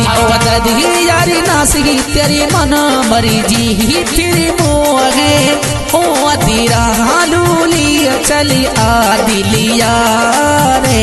ओदरी यारी नासी तेरी मना मरी जी फिर मोहे ओ अधीरा लूली चली आदिलिया रे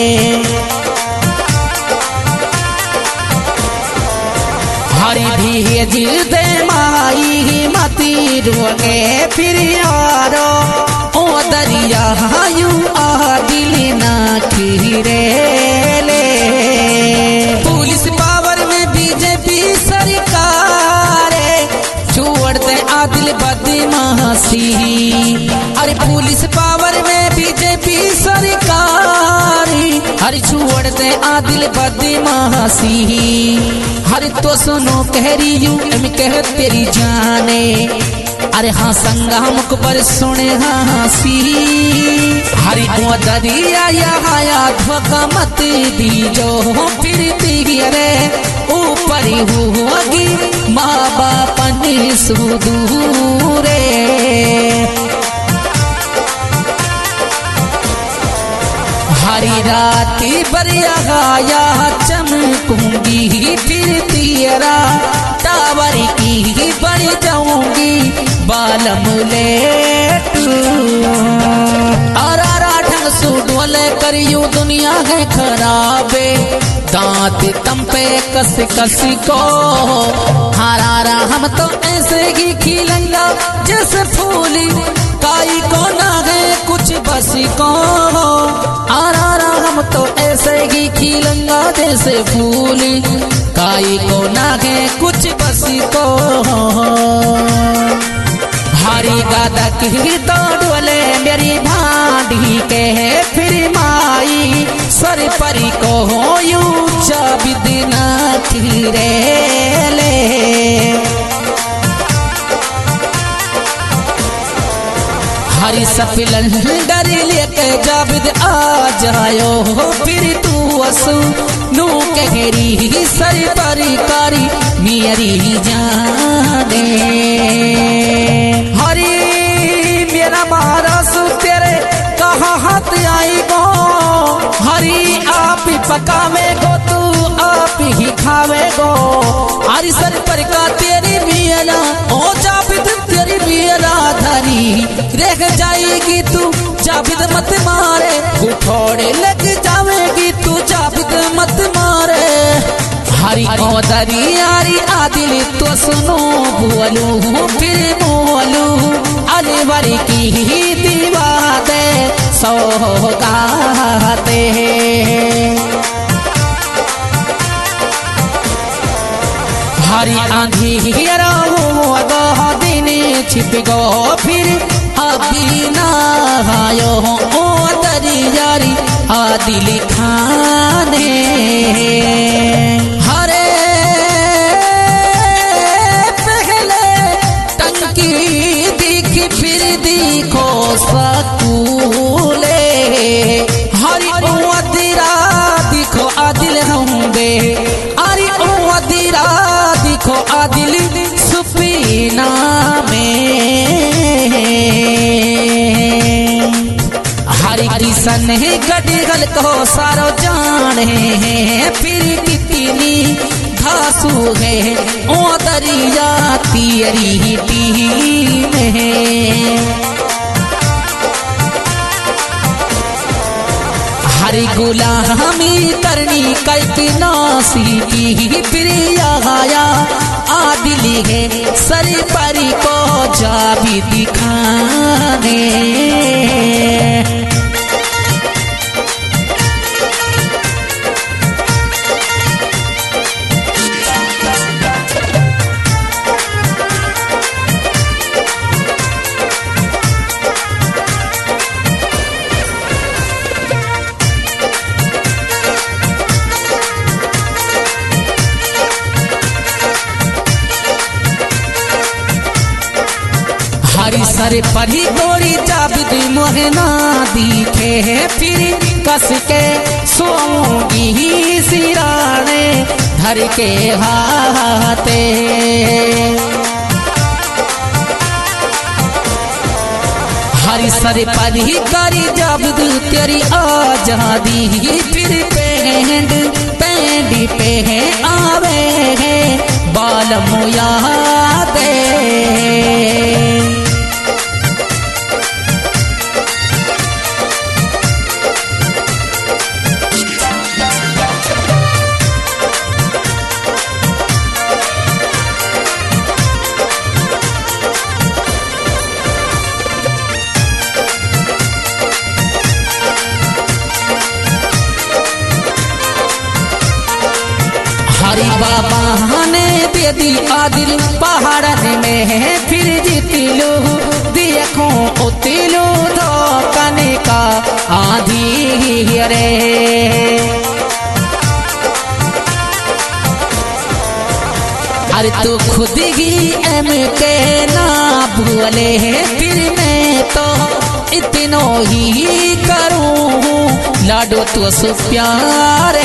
हरी भेज दे माई मती रुके फिर यारो ओ दरिया यू आदिल ना खीरे ले पुलिस पावर में बीजेपी सरकार छोड़ते आदिल बदमाशी अरे पुलिस पावर में बीजेपी सरकार हर छोड़ते आदिल बदमाशी हर तो सुनो कह रही यू कह तेरी जाने अरे हाँ संगा मुख पर सुने हंसी हरी तो दरिया या धोखा मत दी जो फिरती रे ऊपर होगी माँ बाप ने सुदूरे हरी राती बरिया गाया चमकूंगी फिर तेरा टावर की बढ़ जाऊंगी बालम लेट आरा ढंग सुडोले करियो दुनिया है खराबे दांत तम पे कस कस को हरारा हम तो ऐसे ही खिलेंगे जैसे फूली काई को ना है कुछ बस को आरा हम तो ऐसे ही खिलेंगे जैसे फूली काई को ना है कुछ बस को हरी गादा की तो डोले मेरी भांडी के फिर माई सर परी को हो यू बिदना खीरे ले हरी सफिलन डरी लेके जाबिद आ जायो फिर तू असू नू कहरी सर परी कारी मेरी जाने हरी मेरा महाराज तेरे कहाँ हाथ आई गो हरी आप ही पकावे गो तू आप ही खावे गो हरी सर पर का तेरी मियला ओ जाबिद तेरी मियला धरी रह जाएगी तू जाबिद मत मारे उठोड़े लग जावेगी तू जाबिद मत मारे हरी ओदरी यारी आदिल तो सुनो बोलू फिर बोलू अलवरी की दीवा दे सौगाते हरी आंधी दिन छिप गो फिर अभी ना आयो ओ दरियारी आदिल खाने हरे पहले टंकी दिखी फिर दिखो सकूले हरी ओ अदिरा दिखो आदिल होंगे अरे ओ अदिरा दिखो आदिल सुपीना में हरी सन गडगल को सारो जाने फिर कितनी घासू है ओ दरिया तेरी टीम है हरी गुलामी करनी कई नासी की प्रिया गाया आदिल है सर परी को जाबी दिखाने हरी सर परी तोरी जाबिद मोहना दिखे फिर कस के सोऊंगी सिराने धर के हाथे हरी सर परी करी जाबिद तेरी आजादी फिर पैंड पे है आ आवे बाल मुया दे। हरि बाबा ने दे दी आदिल पहाड़न में फिर जीतिलू देखो उतिलू धोकने का आधी रे। अरे तू खुद ही एम के ना भूले फिर मैं तो इतनो ही करूँ लाडो तो सु प्यारे।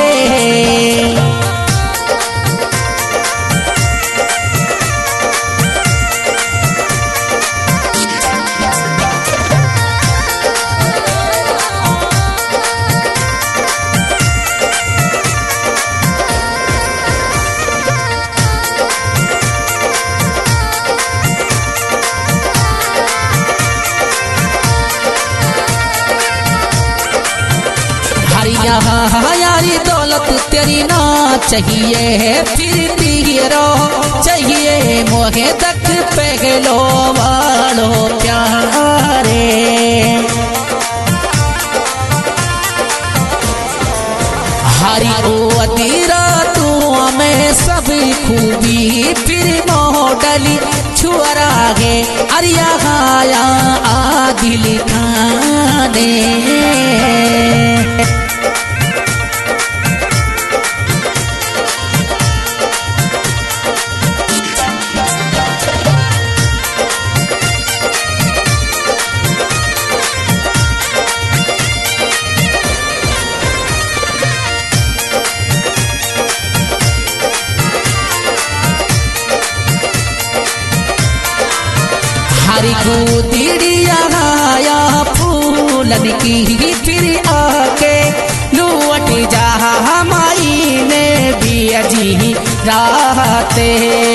यारी दौलत तेरी ना चाहिए फिर तेरो चाहिए मोहे तक पहलो वालो प्यारे। हरी ओ तेरा तू में सब खूबी फिर मोडली छुअरा गे अरिया खाया आदिल खाने। हरी को दिड़िया गाया फूलन की फिर आके लूट जा माई ने भी अजी राते।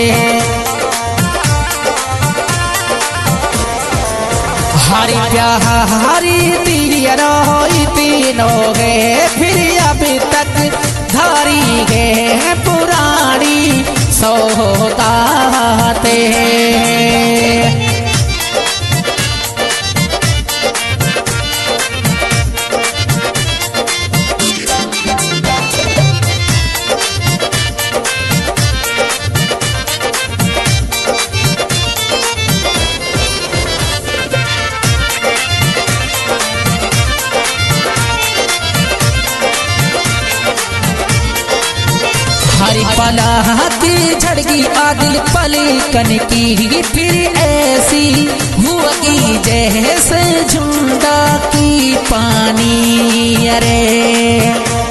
हरी प्यारी दिड़िया रोई तीनों गए फिर अभी तक धारी गए पुरानी सौगाते। हरी पलाती झड़गी आदिल पलकन की फिर ऐसी हुआ की जैसे झुंडा की पानी अरे।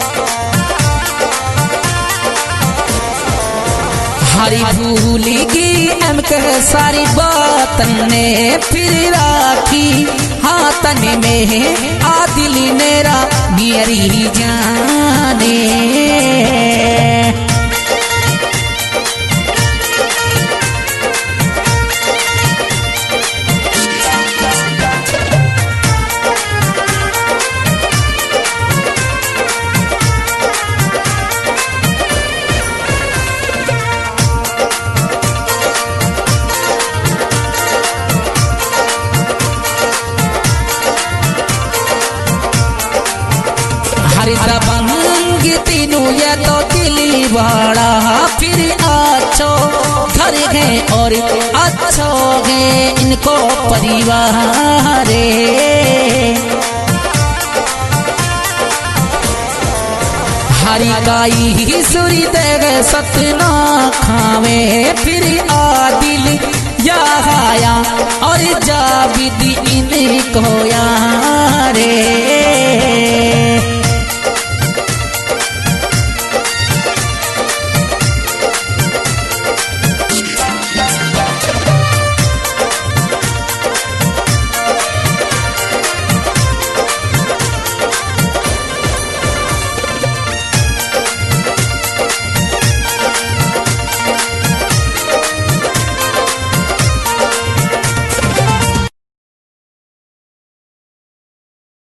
हरी भूली की एम के सारी बातन ने फिर राखी हाथन में आदिल मेरा मेरी जाने। हरी दबंग तीनों ये तो दिली बड़ा फिर अच्छो घर गए और अच्छो गए इनको परिवार। हरी गाई सूरी देव सतना खावे फिर आदिल या आया और जाबिद इनको यारे।